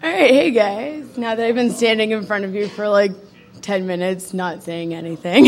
All right, hey guys. Now that I've been standing in front of you for like 10 minutes, not saying anything.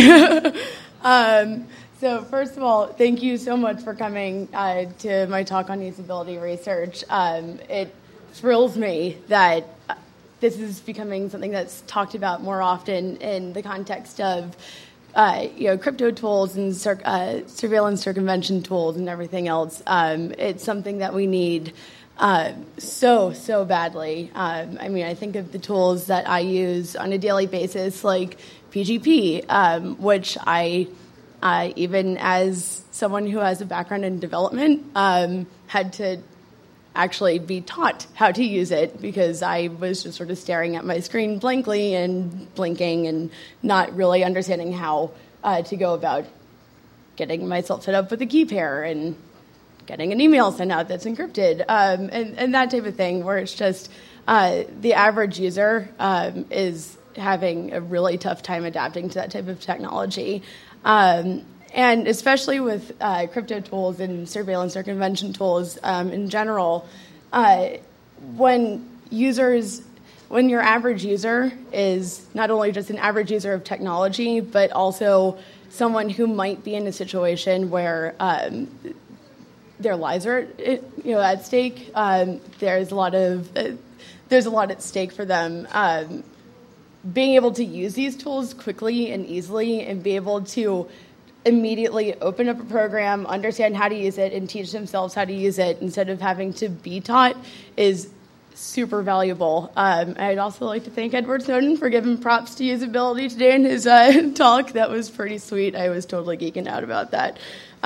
So first of all, thank you so much for coming to my talk on usability research. It thrills me that this is becoming something that's talked about more often in the context of crypto tools and surveillance circumvention tools and everything else. It's something that we need so badly. I think of the tools that I use on a daily basis, like PGP, which I, even as someone who has a background in development, had to actually be taught how to use it because I was just sort of staring at my screen blankly and blinking and not really understanding how to go about getting myself set up with a key pair and getting an email sent out that's encrypted, and that type of thing, where it's just the average user is having a really tough time adapting to that type of technology. And especially with crypto tools and surveillance circumvention tools in general, when your average user is not only just an average user of technology, but also someone who might be in a situation where their lives are, at stake. There's a lot at stake for them. Being able to use these tools quickly and easily, and be able to immediately open up a program, understand how to use it, and teach themselves how to use it instead of having to be taught is super valuable. I'd also like to thank Edward Snowden for giving props to usability today in his talk. That was pretty sweet. I was totally geeking out about that.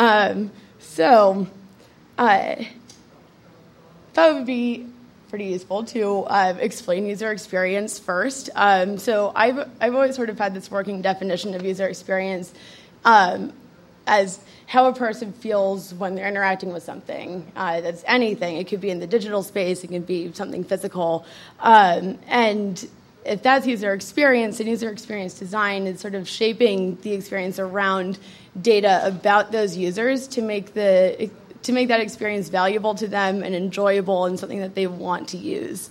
I thought it would be pretty useful to explain user experience first. So I've always sort of had this working definition of user experience as how a person feels when they're interacting with something. That's anything. It could be in the digital space. It can be something physical. And if that's user experience, and user experience design is sort of shaping the experience around data about those users to make that experience valuable to them and enjoyable and something that they want to use.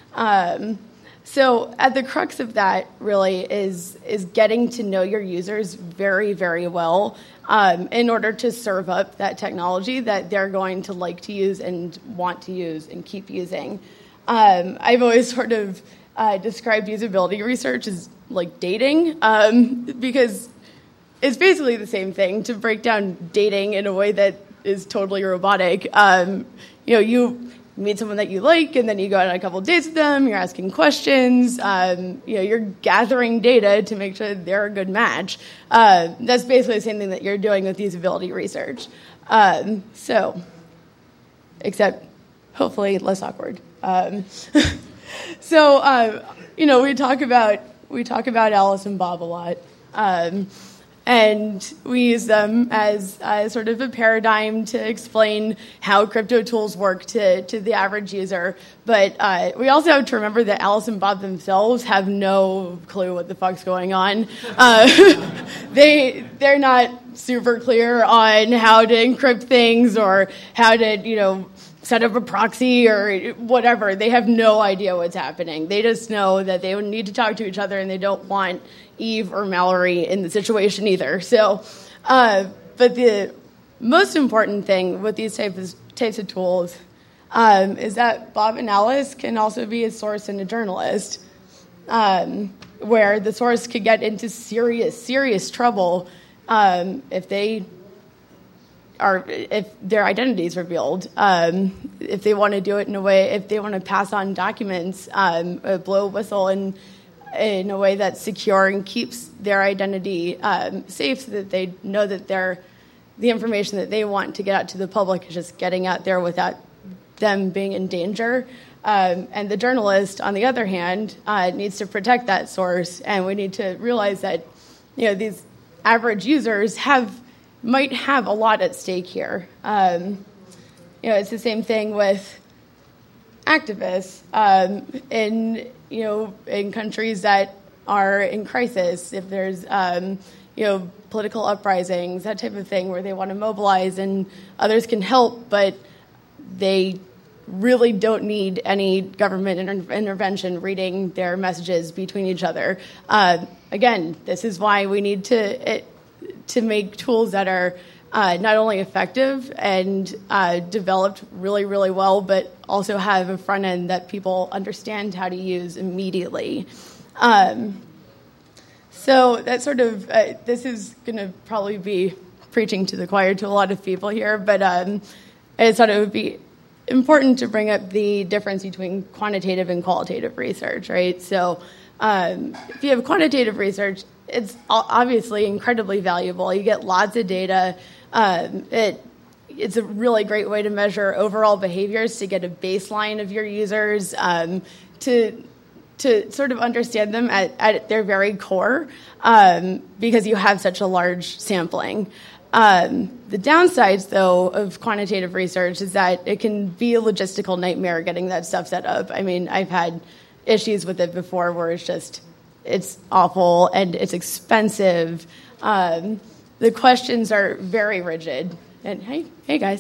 So at the crux of that really is getting to know your users very, very well in order to serve up that technology that they're going to like to use and want to use and keep using. I've always sort of described usability research as like dating because it's basically the same thing. To break down dating in a way that is totally robotic. You meet someone that you like, and then you go on a couple of dates with them. You're asking questions. You're gathering data to make sure that they're a good match. That's basically the same thing that you're doing with usability research. Except hopefully less awkward. We talk about Alice and Bob a lot. And we use them as sort of a paradigm to explain how crypto tools work to the average user. But we also have to remember that Alice and Bob themselves have no clue what the fuck's going on. They're not super clear on how to encrypt things or how to, set up a proxy or whatever. They have no idea what's happening. They just know that they would need to talk to each other, and they don't want Eve or Mallory in the situation either. So, but the most important thing with these types of tools is that Bob and Alice can also be a source and a journalist, where the source could get into serious trouble if their identity is revealed, if they want to do it in a way, if they want to pass on documents, blow a whistle in a way that's secure and keeps their identity safe, so that they know that the information that they want to get out to the public is just getting out there without them being in danger. And the journalist, on the other hand, needs to protect that source, and we need to realize that these average users might have a lot at stake here. It's the same thing with activists in countries that are in crisis. If there's political uprisings, that type of thing, where they want to mobilize and others can help, but they really don't need any government intervention reading their messages between each other. Again, this is why we need to make tools that are not only effective and developed really, really well, but also have a front end that people understand how to use immediately. So that sort of, this is going to probably be preaching to the choir to a lot of people here, but I just thought it would be important to bring up the difference between quantitative and qualitative research, right? So if you have quantitative research, it's obviously incredibly valuable. You get lots of data. It's a really great way to measure overall behaviors, to get a baseline of your users, to sort of understand them at their very core, because you have such a large sampling. The downsides, though, of quantitative research is that it can be a logistical nightmare getting that stuff set up. I mean, I've had issues with it before where it's awful and it's expensive. The questions are very rigid. And hey guys.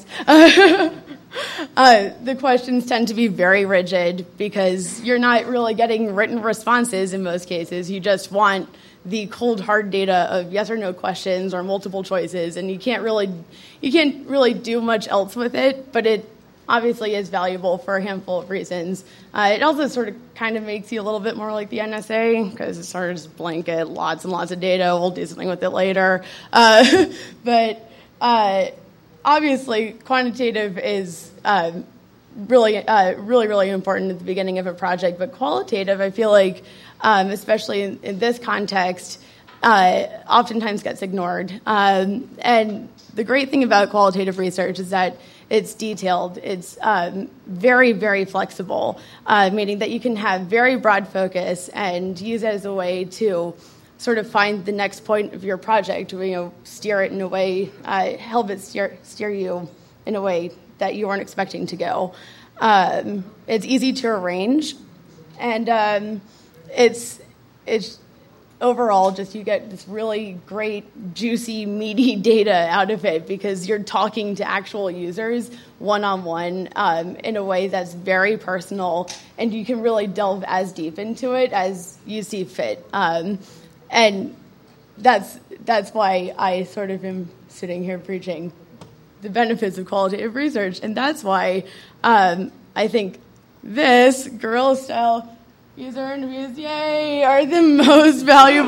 The questions tend to be very rigid because you're not really getting written responses in most cases. You just want the cold hard data of yes or no questions or multiple choices, and you can't really do much else with it, but it obviously is valuable for a handful of reasons. It also sort of kind of makes you a little bit more like the NSA because it's sort of just blanket, lots and lots of data. We'll do something with it later. But obviously, quantitative is really important at the beginning of a project. But qualitative, I feel like, especially in this context, oftentimes gets ignored. And the great thing about qualitative research is that it's detailed. It's very, very flexible, meaning that you can have very broad focus and use it as a way to sort of find the next point of your project, steer it in a way, help it steer you in a way that you weren't expecting to go. It's easy to arrange, and it's overall just you get this really great, juicy, meaty data out of it because you're talking to actual users one-on-one in a way that's very personal, and you can really delve as deep into it as you see fit. And that's why I sort of am sitting here preaching the benefits of qualitative research, and that's why I think this guerrilla-style user interviews, yay, are the most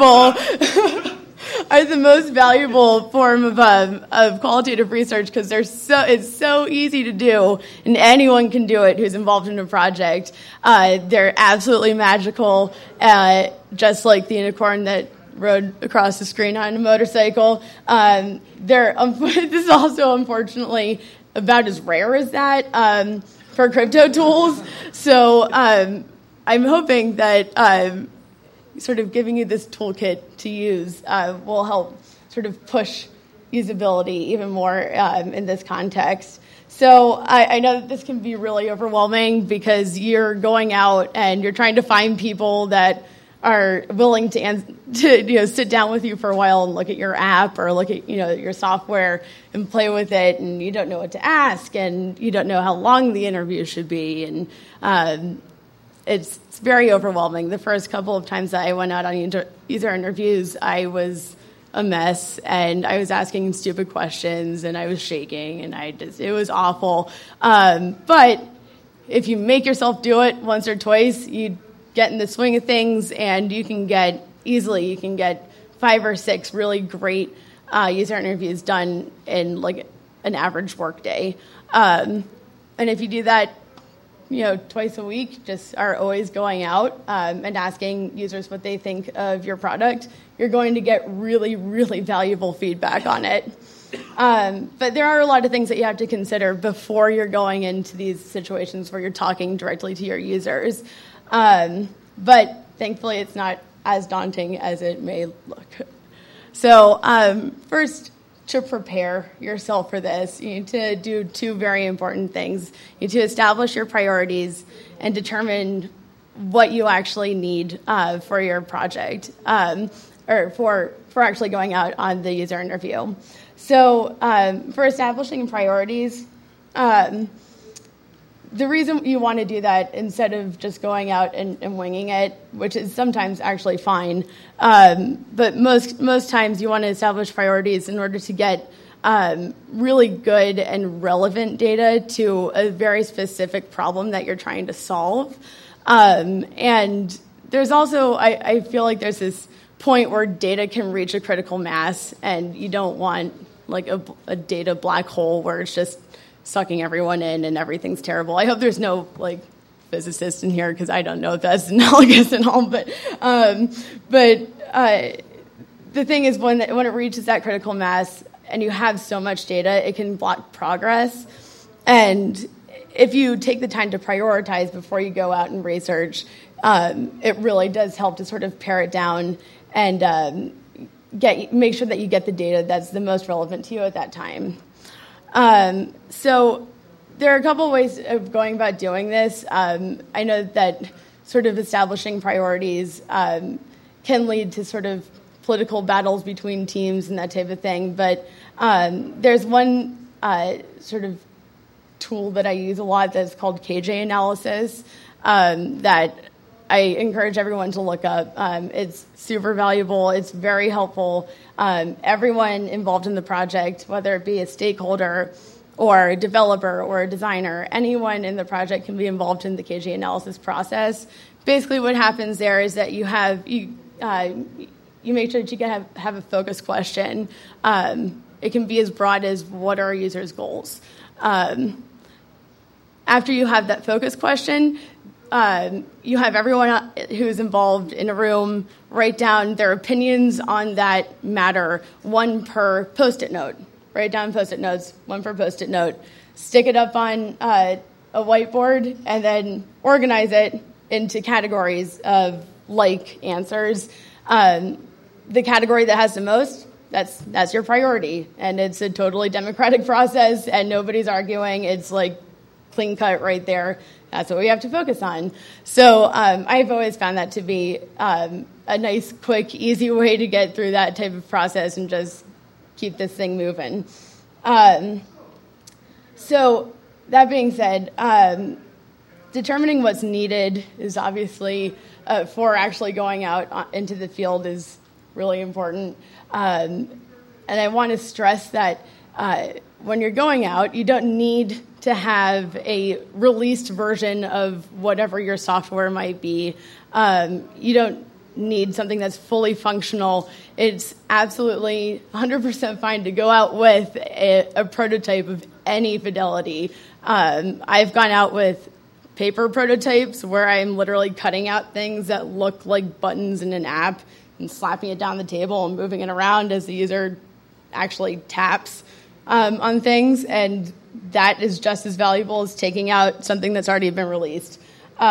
valuable form of qualitative research because it's so easy to do, and anyone can do it who's involved in a project. They're absolutely magical, just like the unicorn that rode across the screen on a motorcycle. This is also, unfortunately, about as rare as that for crypto tools. So I'm hoping that sort of giving you this toolkit to use will help sort of push usability even more in this context. So I know that this can be really overwhelming because you're going out and you're trying to find people that are willing to sit down with you for a while and look at your app or look at your software and play with it, and you don't know what to ask and you don't know how long the interview should be, and it's very overwhelming. The first couple of times that I went out on user interviews, I was a mess and I was asking stupid questions and I was shaking and it was awful. But if you make yourself do it once or twice, you get in the swing of things, and you can get 5 or 6 really great user interviews done in like an average workday. And if you do that, twice a week, just are always going out and asking users what they think of your product, you're going to get really, really valuable feedback on it. But there are a lot of things that you have to consider before you're going into these situations where you're talking directly to your users. But thankfully, it's not as daunting as it may look. So first, to prepare yourself for this, you need to do 2 very important things. You need to establish your priorities and determine what you actually need for your project, or for actually going out on the user interview. So for establishing priorities, the reason you want to do that instead of just going out and winging it, which is sometimes actually fine, but most times you want to establish priorities in order to get really good and relevant data to a very specific problem that you're trying to solve. And there's also, I feel like there's this point where data can reach a critical mass, and you don't want like a data black hole where it's just sucking everyone in and everything's terrible. I hope there's no like physicists in here because I don't know if that's analogous and all. But the thing is, when it reaches that critical mass and you have so much data, it can block progress. And if you take the time to prioritize before you go out and research, it really does help to sort of pare it down and make sure that you get the data that's the most relevant to you at that time. So there are a couple of ways of going about doing this. I know that sort of establishing priorities can lead to sort of political battles between teams and that type of thing, but there's one sort of tool that I use a lot that's called KJ analysis that I encourage everyone to look up. It's super valuable. It's very helpful. Everyone involved in the project, whether it be a stakeholder or a developer or a designer, anyone in the project can be involved in the KJ analysis process. Basically what happens there is that you make sure that you can have a focus question. It can be as broad as what are our users' goals. After you have that focus question, you have everyone who's involved in a room write down their opinions on that matter, one per Post-it note. Write down Post-it notes, one per Post-it note. Stick it up on a whiteboard and then organize it into categories of like answers. The category that has the most, that's your priority. And it's a totally democratic process and nobody's arguing. It's like clean cut right there. That's what we have to focus on. So I've always found that to be a nice, quick, easy way to get through that type of process and just keep this thing moving. So that being said, determining what's needed is obviously, for actually going out into the field is really important. And I want to stress that when you're going out, you don't need to have a released version of whatever your software might be. You don't need something that's fully functional. It's absolutely 100% fine to go out with a prototype of any fidelity. I've gone out with paper prototypes where I'm literally cutting out things that look like buttons in an app and slapping it down the table and moving it around as the user actually taps on things, and that is just as valuable as taking out something that's already been released.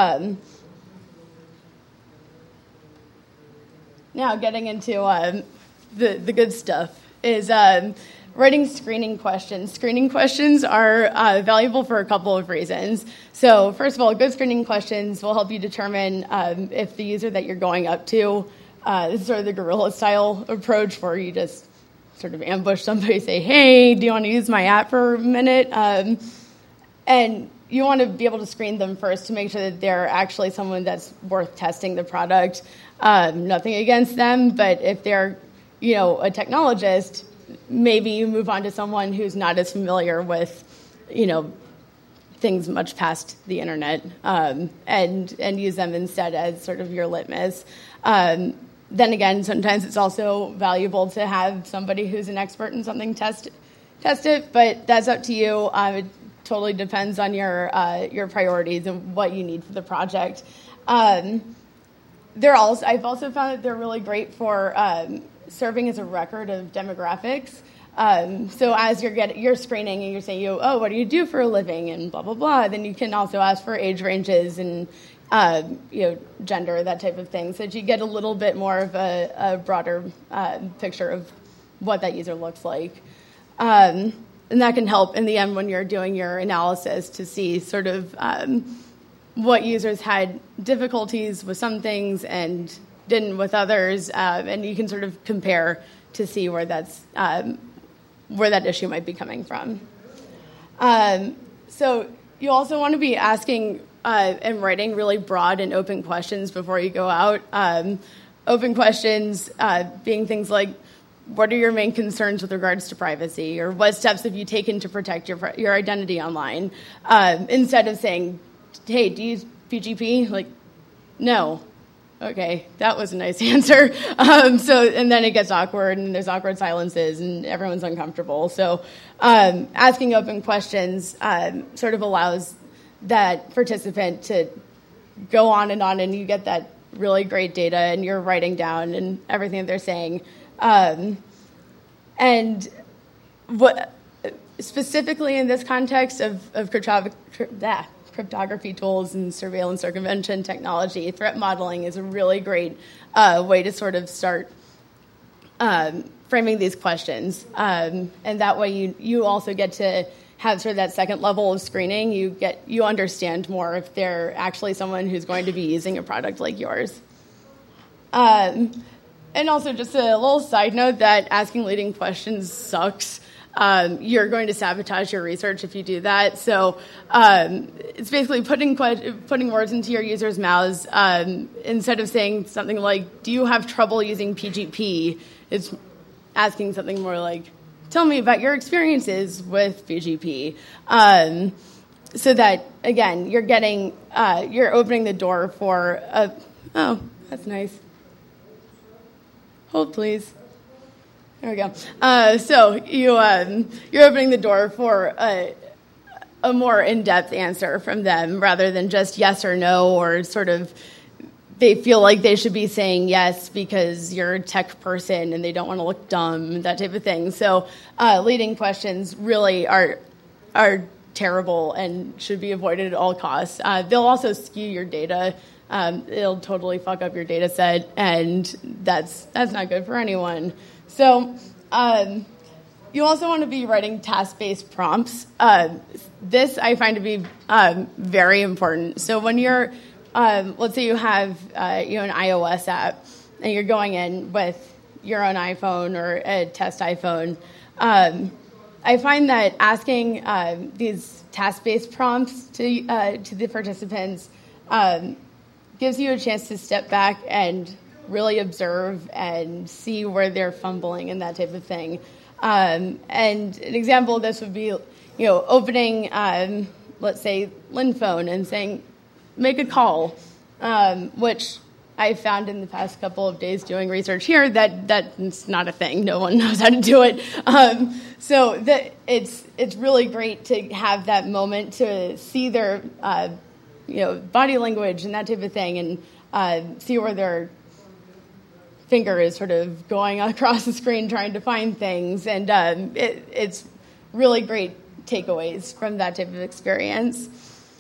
Now, getting into the good stuff is writing screening questions. Screening questions are valuable for a couple of reasons. So, first of all, good screening questions will help you determine if the user that you're going up to, this is sort of the guerrilla style approach where you just sort of ambush somebody, say, hey, do you want to use my app for a minute? And you want to be able to screen them first to make sure that they're actually someone that's worth testing the product. Nothing against them, but if they're, a technologist, maybe you move on to someone who's not as familiar with, things much past the internet, and use them instead as sort of your litmus. Then again, sometimes it's also valuable to have somebody who's an expert in something test it, but that's up to you. It totally depends on your priorities and what you need for the project. I've also found that they're really great for serving as a record of demographics. So as you're screening and you're saying, what do you do for a living and blah, blah, blah, then you can also ask for age ranges and gender, that type of thing, so that you get a little bit more of a broader picture of what that user looks like. And that can help in the end when you're doing your analysis to see sort of what users had difficulties with some things and didn't with others, and you can sort of compare to see where that issue might be coming from. So You also want to be asking and writing really broad and open questions before you go out. Open questions being things like, what are your main concerns with regards to privacy? Or what steps have you taken to protect your identity online? Instead of saying, hey, do you use PGP? Like, no. Okay, that was a nice answer. And then it gets awkward, and there's awkward silences, and everyone's uncomfortable. So asking open questions sort of allows that participant to go on, and you get that really great data, and you're writing down and everything that they're saying. And what specifically in this context of cryptography tools and surveillance circumvention technology, threat modeling is a really great way to sort of start framing these questions. And that way you also get to have sort of that second level of screening. You understand more if they're actually someone who's going to be using a product like yours. And also just a little side note that asking leading questions sucks. You're going to sabotage your research if you do that. So it's basically putting words into your users' mouths. Instead of saying something like, do you have trouble using PGP? It's asking something more like, tell me about your experiences with PGP. So that, again, you're opening the door for oh, that's nice. Hold, please. There we go. So you're opening the door for a more in-depth answer from them rather than just yes or no, or sort of they feel like they should be saying yes because you're a tech person and they don't want to look dumb, that type of thing. So leading questions really are terrible and should be avoided at all costs. They'll also skew your data. It'll totally fuck up your data set, and that's not good for anyone. So you also want to be writing task-based prompts. This I find to be very important. So when you're, let's say you have an iOS app, and you're going in with your own iPhone or a test iPhone, I find that asking these task-based prompts to the participants gives you a chance to step back and really observe and see where they're fumbling and that type of thing. And an example of this would be, opening, let's say, LinPhone and saying, make a call, which I found in the past couple of days doing research here that's not a thing. No one knows how to do it. So it's really great to have that moment to see their body language and that type of thing, and see where their finger is sort of going across the screen trying to find things. And it's really great takeaways from that type of experience.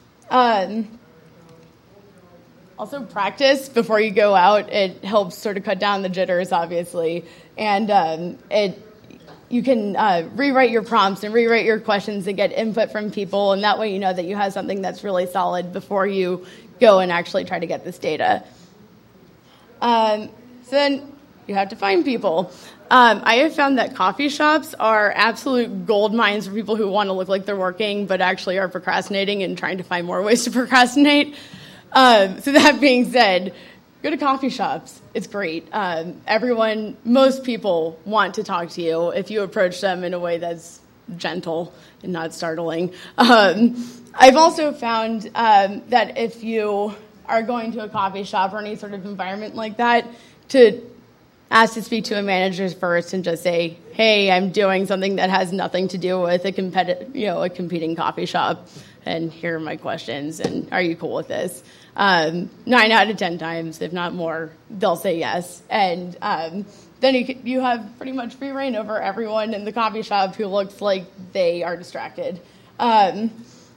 Also, practice before you go out. It helps sort of cut down the jitters, obviously. And you can rewrite your prompts and rewrite your questions and get input from people, and that way you know that you have something that's really solid before you go and actually try to get this data. So then you have to find people. I have found that coffee shops are absolute gold mines for people who want to look like they're working but actually are procrastinating and trying to find more ways to procrastinate. So that being said, go to coffee shops. It's great. Most people want to talk to you if you approach them in a way that's gentle and not startling. I've also found that if you are going to a coffee shop or any sort of environment like that, to ask to speak to a manager first and just say, hey, I'm doing something that has nothing to do with a competing coffee shop, and here are my questions, and are you cool with this? 9 out of 10 times, if not more, they'll say yes. And then you have pretty much free reign over everyone in the coffee shop who looks like they are distracted. And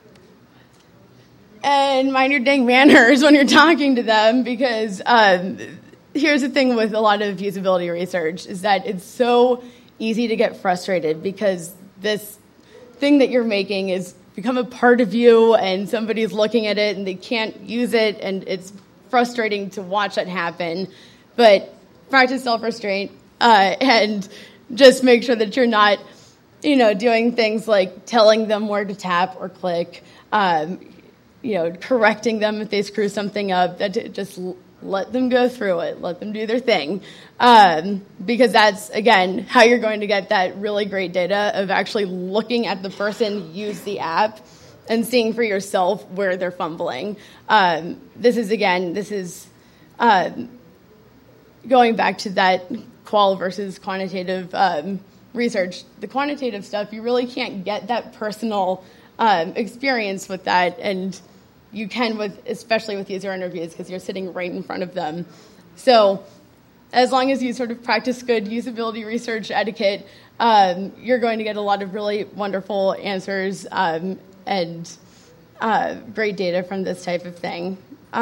mind your dang manners when you're talking to them, because here's the thing with a lot of usability research is that it's so easy to get frustrated because this thing that you're making is become a part of you, and somebody's looking at it and they can't use it, and it's frustrating to watch that happen. But practice self-restraint and just make sure that you're not doing things like telling them where to tap or click, correcting them if they screw something up, that just let them go through it, let them do their thing. Because that's, again, how you're going to get that really great data of actually looking at the person use the app and seeing for yourself where they're fumbling. This is going back to that qual versus quantitative research. The quantitative stuff, you really can't get that personal experience with that, and you can especially with user interviews because you're sitting right in front of them. So as long as you sort of practice good usability research etiquette, you're going to get a lot of really wonderful answers and great data from this type of thing.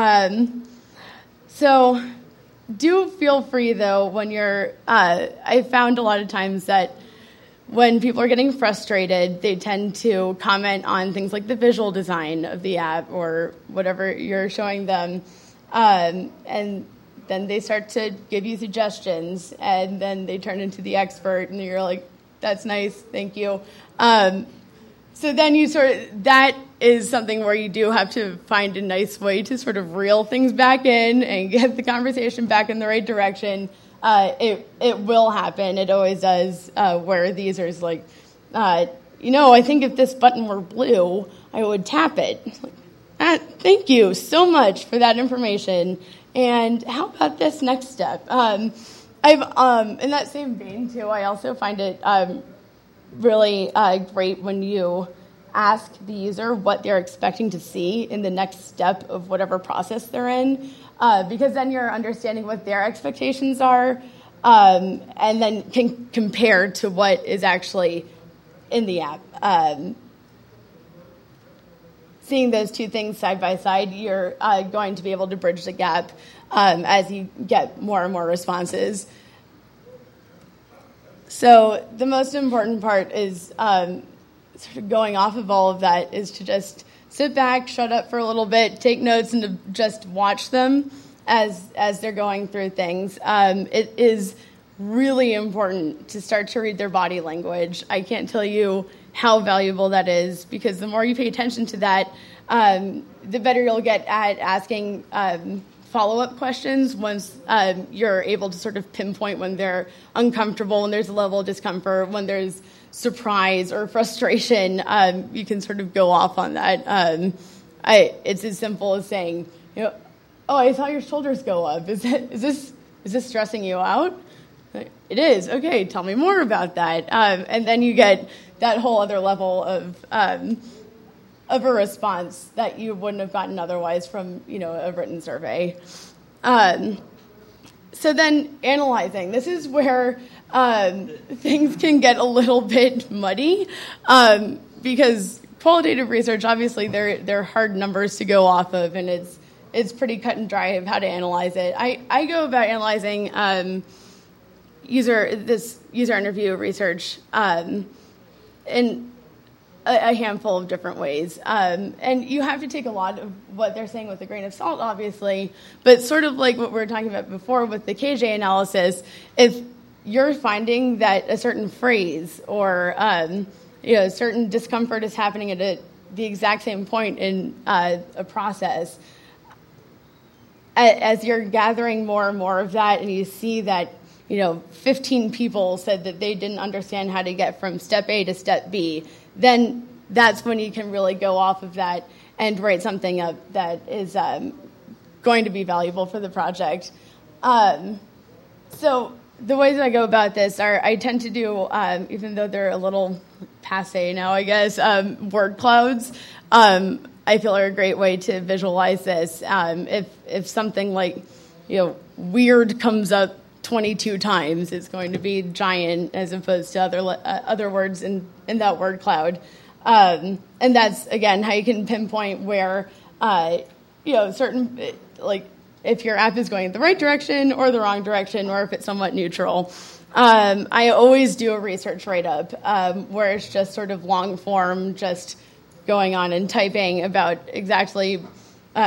So do feel free, though, when you're... I found a lot of times that when people are getting frustrated, they tend to comment on things like the visual design of the app or whatever you're showing them. And then they start to give you suggestions, and then they turn into the expert, and you're like, that's nice, thank you. So then that is something where you do have to find a nice way to sort of reel things back in and get the conversation back in the right direction. It will happen. It always does, where the user's like, I think if this button were blue, I would tap it. It's like, thank you so much for that information. And how about this next step? I've in that same vein, too, I also find it really great when you ask the user what they're expecting to see in the next step of whatever process they're in, because then you're understanding what their expectations are, and then can compare to what is actually in the app. Seeing those two things side by side, you're going to be able to bridge the gap as you get more and more responses. So the most important part is sort of going off of all of that is to just sit back, shut up for a little bit, take notes, and to just watch them as they're going through things. It is really important to start to read their body language. I can't tell you how valuable that is, because the more you pay attention to that, the better you'll get at asking follow-up questions once you're able to sort of pinpoint when they're uncomfortable, when there's a level of discomfort, when there's surprise or frustration. You can sort of go off on that. It's as simple as saying, oh, I saw your shoulders go up. Is this stressing you out? It is. Okay, tell me more about that. And then you get that whole other level of a response that you wouldn't have gotten otherwise from, a written survey. So then analyzing. This is where things can get a little bit muddy because qualitative research, obviously, they're hard numbers to go off of, and it's pretty cut and dry of how to analyze it. I go about analyzing user interview research in a handful of different ways. And you have to take a lot of what they're saying with a grain of salt, obviously, but sort of like what we were talking about before with the KJ analysis, if you're finding that a certain phrase or certain discomfort is happening at the exact same point in a process, as you're gathering more and more of that and you see that 15 people said that they didn't understand how to get from step A to step B, then that's when you can really go off of that and write something up that is going to be valuable for the project. So the ways that I go about this are I tend to do, even though they're a little passe now, I guess, word clouds. I feel are a great way to visualize this. If something like, weird comes up 22 times, it's going to be giant as opposed to other words in that word cloud. And that's, again, how you can pinpoint where, certain, like, if your app is going in the right direction or the wrong direction, or if it's somewhat neutral. I always do a research write-up where it's just sort of long form, just going on and typing about exactly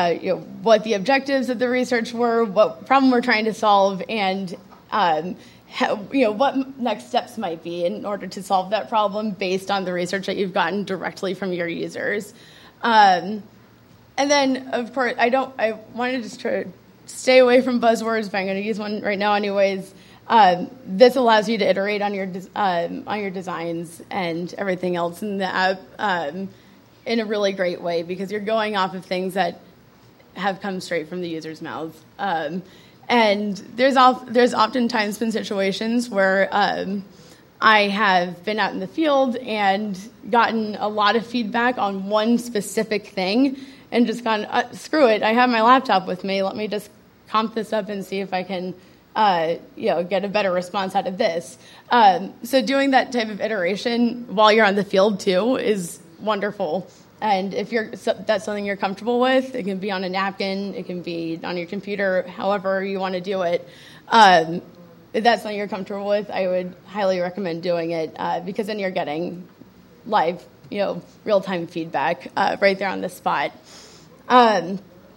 what the objectives of the research were, what problem we're trying to solve, and what next steps might be in order to solve that problem based on the research that you've gotten directly from your users. And then, of course, I want to just try to stay away from buzzwords, but I'm going to use one right now anyways. This allows you to iterate on your designs and everything else in the app in a really great way, because you're going off of things that have come straight from the user's mouths. And there's oftentimes been situations where I have been out in the field and gotten a lot of feedback on one specific thing and just gone, screw it, I have my laptop with me, let me just comp this up and see if I can get a better response out of this. So doing that type of iteration while you're on the field too is wonderful. And if that's something you're comfortable with, it can be on a napkin, it can be on your computer, however you want to do it. If that's something you're comfortable with, I would highly recommend doing it because then you're getting live, real-time feedback right there on the spot. That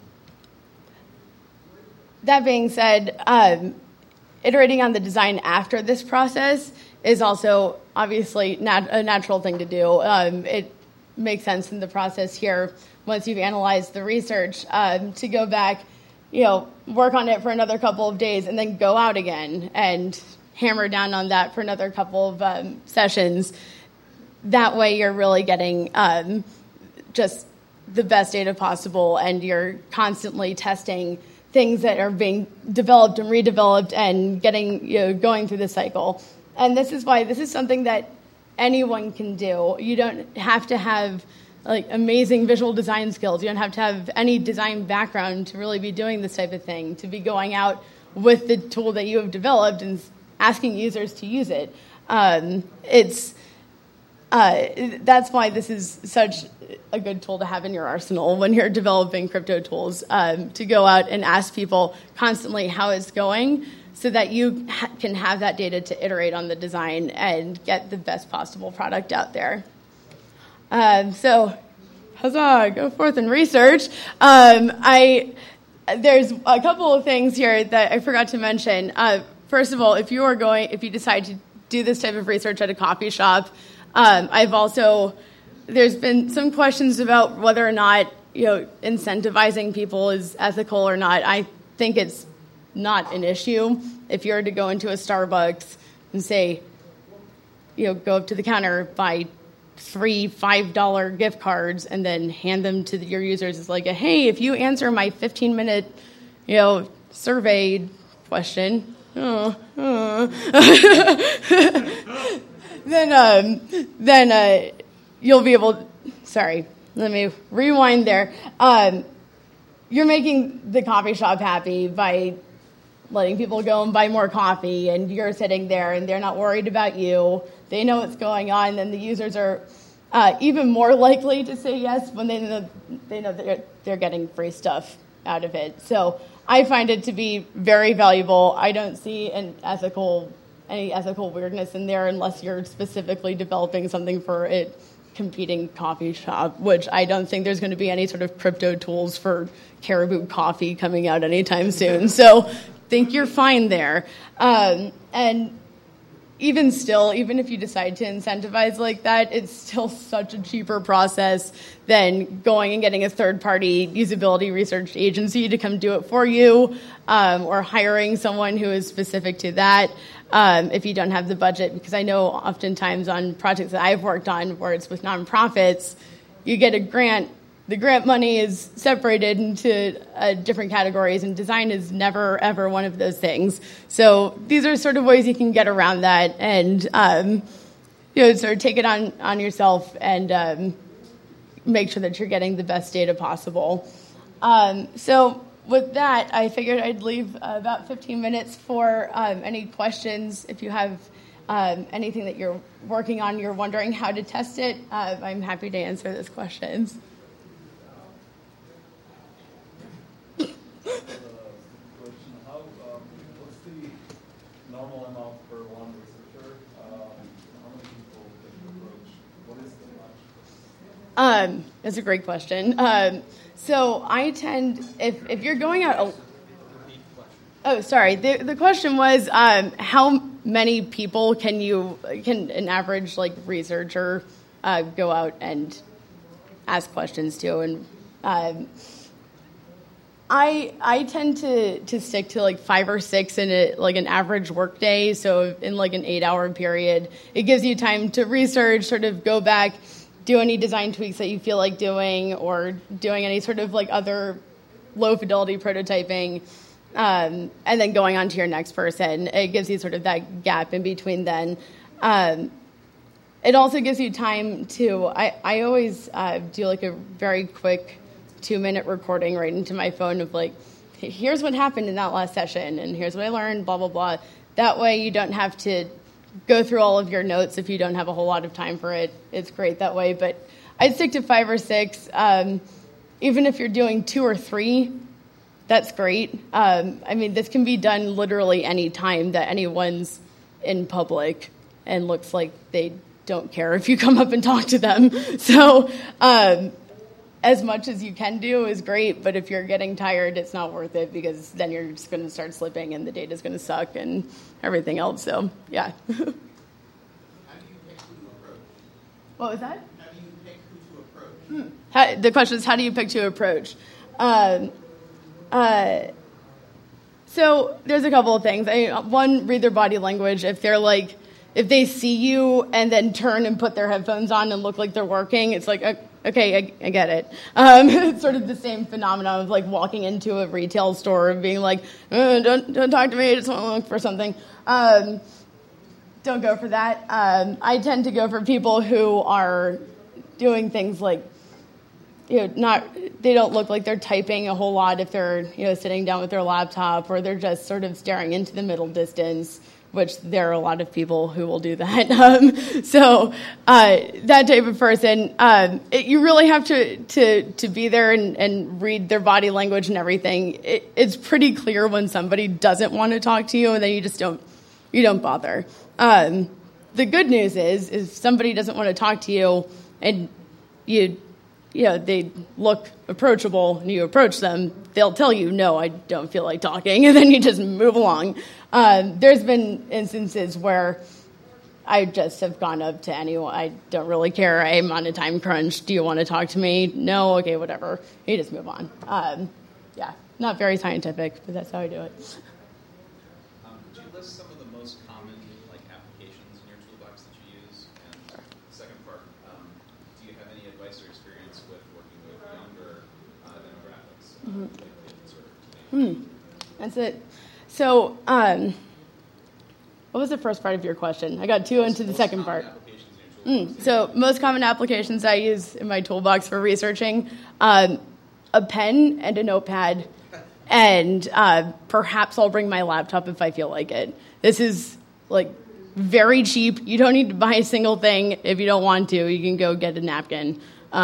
being said, iterating on the design after this process is also obviously a natural thing to do. It makes sense in the process here, once you've analyzed the research, to go back, work on it for another couple of days and then go out again and hammer down on that for another couple of sessions. That way you're really getting just the best data possible, and you're constantly testing things that are being developed and redeveloped and getting, going through the cycle. And this is why this is something that anyone can do. You don't have to have amazing visual design skills. You don't have to have any design background to really be doing this type of thing, to be going out with the tool that you have developed and asking users to use it. That's why this is such a good tool to have in your arsenal when you're developing crypto tools, to go out and ask people constantly how it's going, so that you can have that data to iterate on the design and get the best possible product out there. So, huzzah, go forth and research. There's a couple of things here that I forgot to mention. First of all, if you decide to do this type of research at a coffee shop, there's been some questions about whether or not, incentivizing people is ethical or not. I think it's not an issue. If you were to go into a Starbucks and say, go up to the counter, buy 3 $5 gift cards, and then hand them to your users, it's like, hey, if you answer my 15-minute, survey question, then you'll be able. Sorry, let me rewind there. You're making the coffee shop happy by letting people go and buy more coffee, and you're sitting there and they're not worried about you. They know what's going on, and the users are even more likely to say yes when they know that they're getting free stuff out of it. So I find it to be very valuable. I don't see any ethical weirdness in there unless you're specifically developing something for a competing coffee shop, which I don't think there's going to be any sort of crypto tools for Caribou Coffee coming out anytime soon. So think you're fine there. And even if you decide to incentivize like that, it's still such a cheaper process than going and getting a third-party usability research agency to come do it for you, or hiring someone who is specific to that if you don't have the budget. Because I know oftentimes on projects that I've worked on where it's with nonprofits, you get a grant. The grant money is separated into different categories, and design is never, ever one of those things. So these are sort of ways you can get around that and, sort of take it on yourself and make sure that you're getting the best data possible. So with that, I figured I'd leave about 15 minutes for any questions. If you have anything that you're working on, you're wondering how to test it, I'm happy to answer those questions. What's the normal amount per one researcher? How many people can you approach? What is the match? That's a great question. So I tend, if you're going out. Oh, sorry. The question was how many people can an average like researcher go out and ask questions to? And I tend to stick to like 5 or 6 in an average work day. So in like an 8-hour period, it gives you time to research, sort of go back, do any design tweaks that you feel like doing, or doing any sort of like other low fidelity prototyping, and then going on to your next person. It gives you sort of that gap in between then. It also gives you time to, I always do like a very quick 2-minute recording right into my phone of like, here's what happened in that last session, and here's what I learned, blah, blah, blah. That way you don't have to go through all of your notes if you don't have a whole lot of time for it. It's great that way, but I'd stick to 5 or 6. Even if you're doing 2 or 3, that's great. I mean, this can be done literally any time that anyone's in public and looks like they don't care if you come up and talk to them. So as much as you can do is great, but if you're getting tired, it's not worth it, because then you're just going to start slipping and the data's going to suck and everything else. So, yeah. How do you pick who to approach? What was that? How do you pick who to approach? The question is, how do you pick to approach? So there's a couple of things. One, read their body language. If they see you and then turn and put their headphones on and look like they're working, it's like, okay, I get it. It's sort of the same phenomenon of like walking into a retail store and being like, don't talk to me, I just want to look for something. Don't go for that. I tend to go for people who are doing things like, they don't look like they're typing a whole lot if they're, sitting down with their laptop, or they're just sort of staring into the middle distance, which there are a lot of people who will do that. So that type of person, you really have to be there and read their body language and everything. It's pretty clear when somebody doesn't want to talk to you, and then you don't bother. The good news is if somebody doesn't want to talk to you and they look approachable and you approach them, they'll tell you, no, I don't feel like talking, and then you just move along. There's been instances where I just have gone up to anyone. I don't really care. I'm on a time crunch. Do you want to talk to me? No? Okay, whatever. You just move on. Not very scientific, but that's how I do it. Could you list some of the most common applications in your toolbox that you use? And the second part, do you have any advice or experience with working with younger demographics? That's it. So, what was the first part of your question? I got 2 into the second part. So, most common applications I use in my toolbox for researching, a pen and a notepad, and perhaps I'll bring my laptop if I feel like it. This is very cheap. You don't need to buy a single thing. If you don't want to, you can go get a napkin.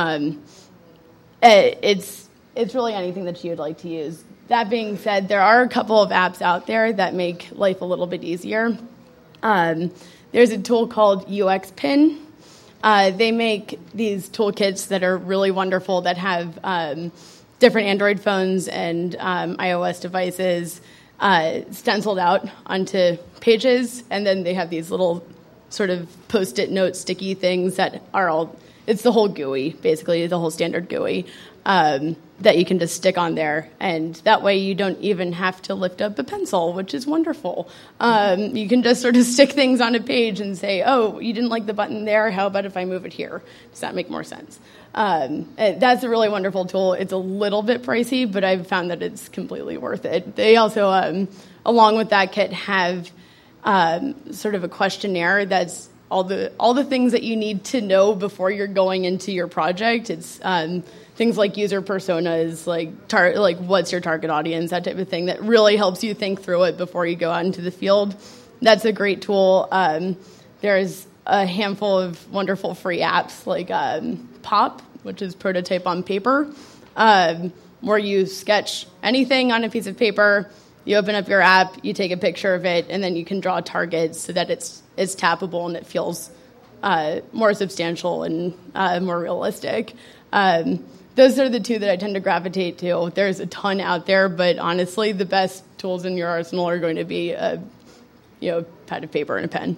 It's really anything that you'd like to use. That being said, there are a couple of apps out there that make life a little bit easier. There's a tool called UXPin. They make these toolkits that are really wonderful that have different Android phones and iOS devices stenciled out onto pages, and then they have these little sort of Post-it note sticky things that are it's the whole GUI, basically, the whole standard GUI. That you can just stick on there, and that way you don't even have to lift up a pencil, which is wonderful. You can just sort of stick things on a page and say, oh, you didn't like the button there, how about if I move it here? Does that make more sense? That's a really wonderful tool. It's a little bit pricey, but I've found that it's completely worth it. They also, along with that kit, have sort of a questionnaire that's all the things that you need to know before you're going into your project. It's things like user personas, like what's your target audience, that type of thing, that really helps you think through it before you go out into the field. That's a great tool. There's a handful of wonderful free apps like Pop, which is prototype on paper, where you sketch anything on a piece of paper, you open up your app, you take a picture of it, and then you can draw targets so that it's tappable and it feels more substantial and more realistic. Those are the 2 that I tend to gravitate to. There's a ton out there, but honestly, the best tools in your arsenal are going to be a pad of paper and a pen.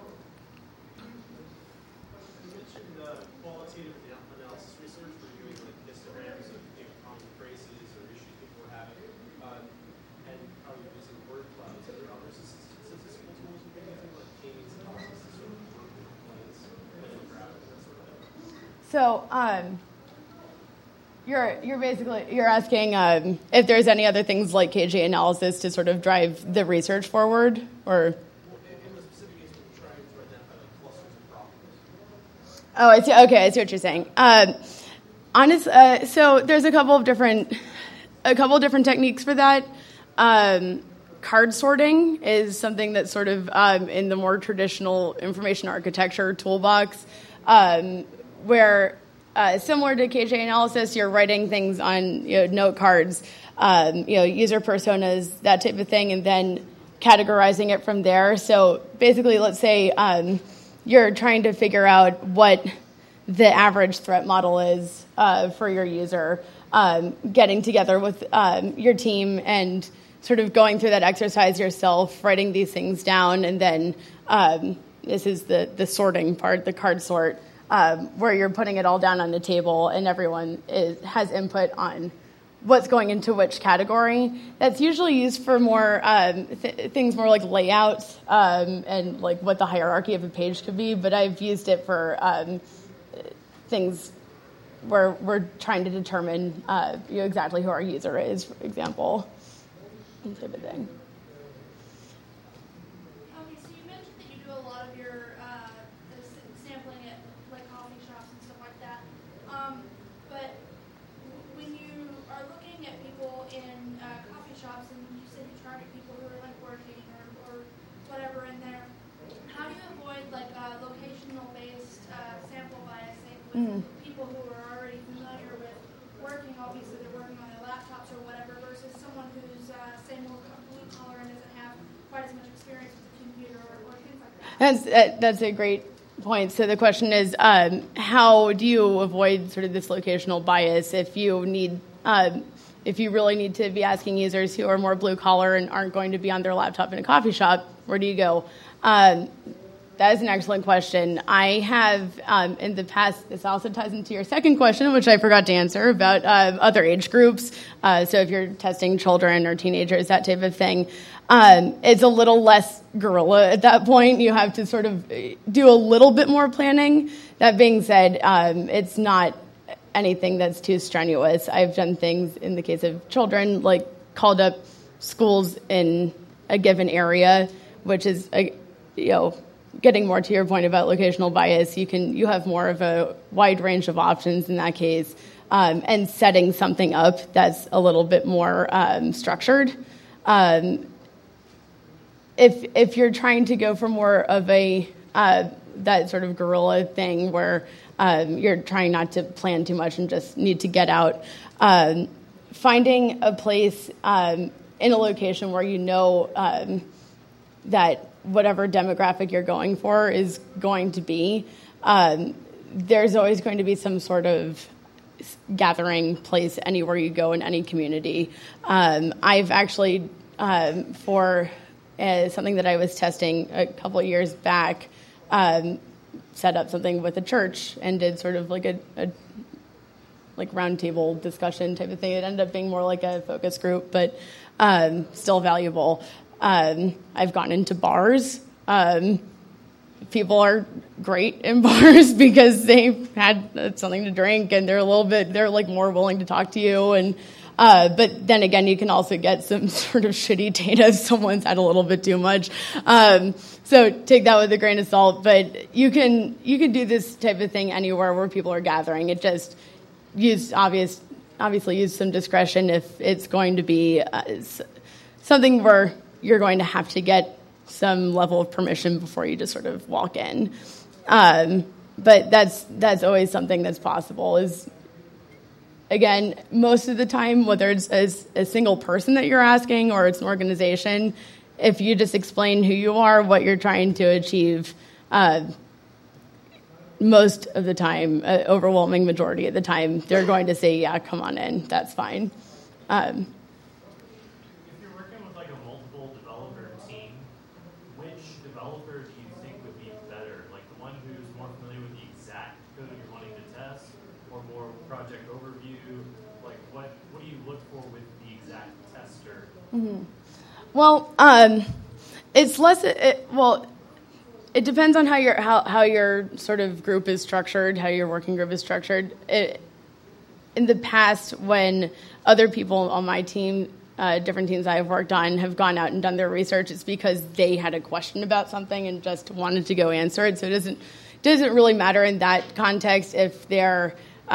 So you're asking if there's any other things like KJ analysis to sort of drive the research forward, or? Oh, I see. Okay, I see what you're saying. So there's a couple of different techniques for that. Card sorting is something that's sort of in the more traditional information architecture toolbox, where similar to KJ analysis, you're writing things on note cards, user personas, that type of thing, and then categorizing it from there. So basically, let's say you're trying to figure out what the average threat model is for your user, getting together with your team and sort of going through that exercise yourself, writing these things down, and then this is the sorting part, the card sort, where you're putting it all down on the table and everyone has input on what's going into which category. That's usually used for more things more like layouts and like what the hierarchy of a page could be, but I've used it for things where we're trying to determine exactly who our user is, for example, and type of thing. Okay, so you mentioned that you do a lot of your sampling at like coffee shops and stuff like that. But when you are looking at people in coffee shops and you said you target people who are like working or whatever in there, how do you avoid like locational based sample biasing with people who are already familiar with working? Obviously they're working on their laptops or whatever, versus someone who's say more blue collar and doesn't have quite as much experience with the computer or things like that. That's a great point. So the question is, how do you avoid sort of this locational bias if you really need to be asking users who are more blue collar and aren't going to be on their laptop in a coffee shop? Where do you go? That is an excellent question. I have, in the past, this also ties into your second question, which I forgot to answer, about other age groups. So if you're testing children or teenagers, that type of thing, it's a little less guerrilla at that point. You have to sort of do a little bit more planning. That being said, it's not anything that's too strenuous. I've done things in the case of children, like called up schools in a given area, which is, getting more to your point about locational bias, you have more of a wide range of options in that case, and setting something up that's a little bit more structured. If you're trying to go for more of a that sort of guerrilla thing where you're trying not to plan too much and just need to get out, finding a place in a location where you know that whatever demographic you're going for is going to be, there's always going to be some sort of gathering place anywhere you go in any community. I've actually, for something that I was testing a couple of years back, set up something with a church and did sort of like a roundtable discussion type of thing. It ended up being more like a focus group, but still valuable. I've gone into bars. People are great in bars because they've had something to drink and they're like more willing to talk to you. And but then again, you can also get some sort of shitty data if someone's had a little bit too much. So take that with a grain of salt. But you can do this type of thing anywhere where people are gathering. It just obviously use some discretion if it's going to be something where you're going to have to get some level of permission before you just sort of walk in. But that's always something that's possible. Is, again, most of the time, whether it's a single person that you're asking or it's an organization, if you just explain who you are, what you're trying to achieve, most of the time, overwhelming majority of the time, they're going to say, yeah, come on in, that's fine. If you're working with like a multiple developer team, which overview? Like, what do you look for with the exact tester? Mm-hmm. Well, it's less. It depends on how your sort of group is structured, how your working group is structured. In the past, when other people on my team, different teams I've worked on, have gone out and done their research, it's because they had a question about something and just wanted to go answer it. So it doesn't really matter in that context if they're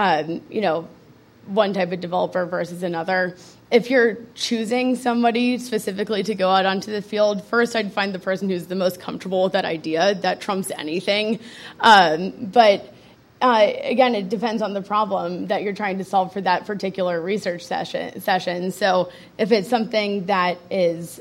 one type of developer versus another. If you're choosing somebody specifically to go out onto the field, first I'd find the person who's the most comfortable with that idea. That trumps anything. But again, it depends on the problem that you're trying to solve for that particular research session. So if it's something that is,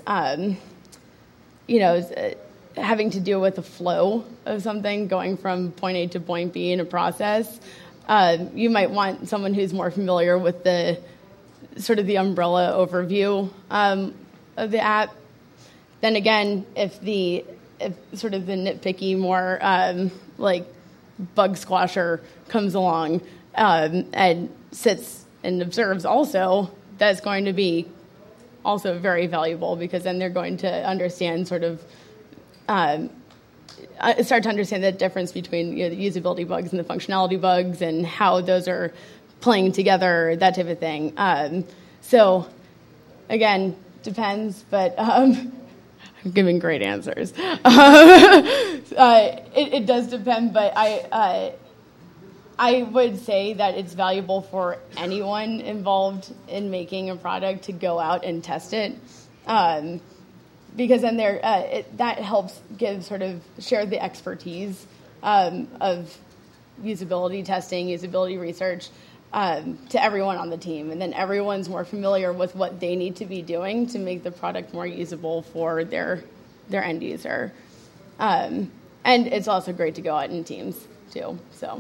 having to do with the flow of something, going from point A to point B in a process, you might want someone who's more familiar with the sort of the umbrella overview of the app. Then again, if sort of the nitpicky, more like bug squasher comes along and sits and observes also, that's going to be also very valuable, because then they're going to understand start to understand the difference between the usability bugs and the functionality bugs and how those are playing together, that type of thing. So, again, depends, but I'm giving great answers. It does depend, but I would say that it's valuable for anyone involved in making a product to go out and test it. Because then that helps share the expertise of usability testing, usability research to everyone on the team. And then everyone's more familiar with what they need to be doing to make the product more usable for their end user. And it's also great to go out in teams, too. So,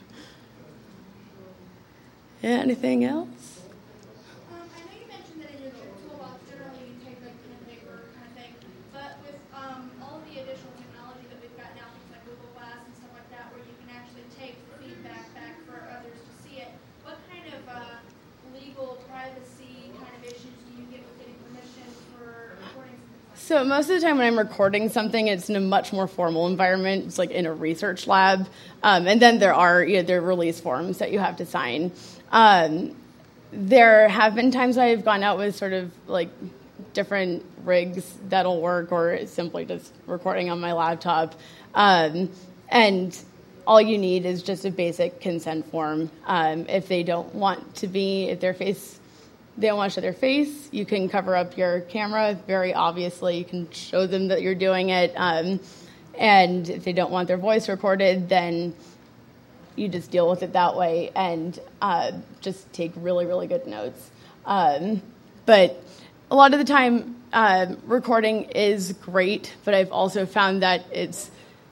anything else? I know you mentioned that in your toolbox, generally you take like pen and paper kind of thing, but with all of the additional technology that we've got now, things like Google Glass and stuff like that, where you can actually take feedback back for others to see it, what kind of legal privacy kind of issues do you get with getting permission for recording something like that? So most of the time when I'm recording something, it's in a much more formal environment. It's like in a research lab. And then there are there are release forms that you have to sign. There have been times I've gone out with sort of like different rigs that'll work, or simply just recording on my laptop. And all you need is just a basic consent form. If they don't want to they don't want to show their face, you can cover up your camera very obviously. You can show them that you're doing it. And if they don't want their voice recorded, then you just deal with it that way and just take really, really good notes. But a lot of the time, recording is great, but I've also found that it's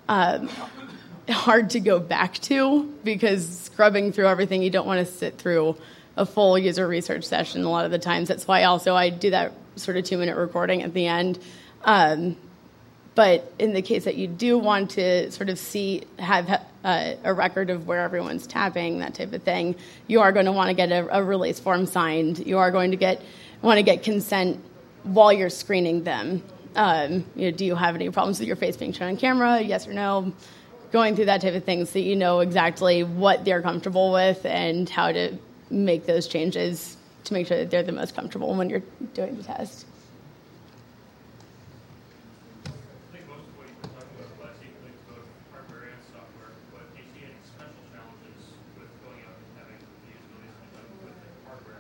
hard to go back to, because scrubbing through everything, you don't want to sit through a full user research session a lot of the times. That's why also I do that sort of 2-minute recording at the end. But in the case that you do want to sort of have a record of where everyone's tapping, that type of thing, you are going to want to get a release form signed. You are going to want to get consent while you're screening them. Do you have any problems with your face being shown on camera? Yes or no? Going through that type of thing so you know exactly what they're comfortable with and how to make those changes to make sure that they're the most comfortable when you're doing the test. I think most of what you've been talking about applies equally to both hardware and software, but do you see any special challenges with going out and having the usability system with a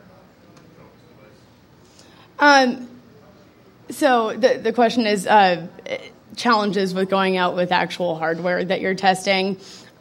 hardware-focused device? So the question is challenges with going out with actual hardware that you're testing.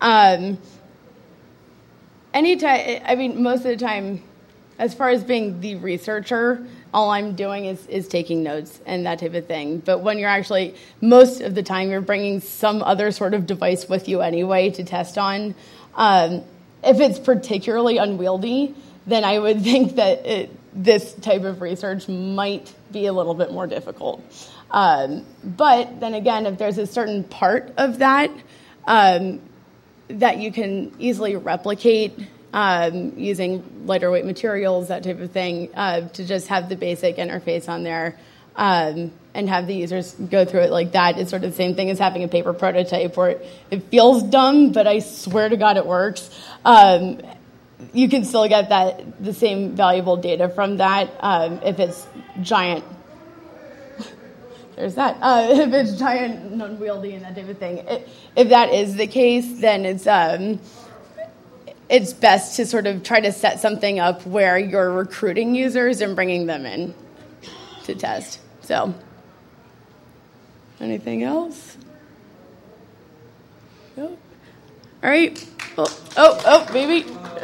Most of the time, as far as being the researcher, all I'm doing is taking notes and that type of thing. But when you're actually, most of the time, you're bringing some other sort of device with you anyway to test on. If it's particularly unwieldy, then I would think that this type of research might be a little bit more difficult. But then again, if there's a certain part of that that you can easily replicate using lighter weight materials, that type of thing, to just have the basic interface on there and have the users go through it like that. It's sort of the same thing as having a paper prototype where it feels dumb, but I swear to God it works. You can still get the same valuable data from that if it's giant. There's that. If it's giant and unwieldy and that type of thing. If that is the case, then it's best to sort of try to set something up where you're recruiting users and bringing them in to test. So, anything else? No? All right. Oh, maybe.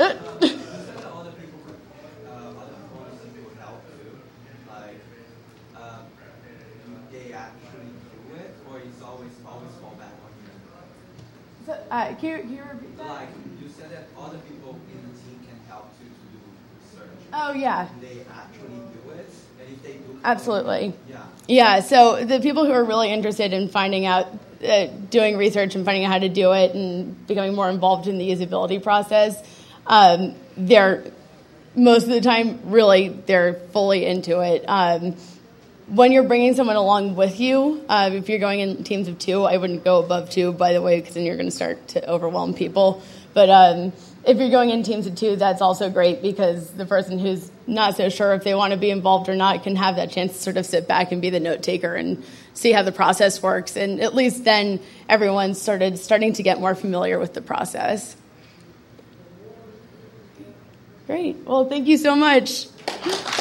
Can you repeat that? Like, you said that other people in the team can help to do research. Oh, yeah. Do they actually do it? And if they do... Absolutely. Yeah. Yeah, so the people who are really interested in finding out, doing research and finding out how to do it and becoming more involved in the usability process, they're, most of the time, really, they're fully into it. When you're bringing someone along with you, if you're going in teams of 2, I wouldn't go above 2, by the way, because then you're going to start to overwhelm people. But if you're going in teams of 2, that's also great because the person who's not so sure if they want to be involved or not can have that chance to sort of sit back and be the note taker and see how the process works. And at least then everyone's starting to get more familiar with the process. Great. Well, thank you so much.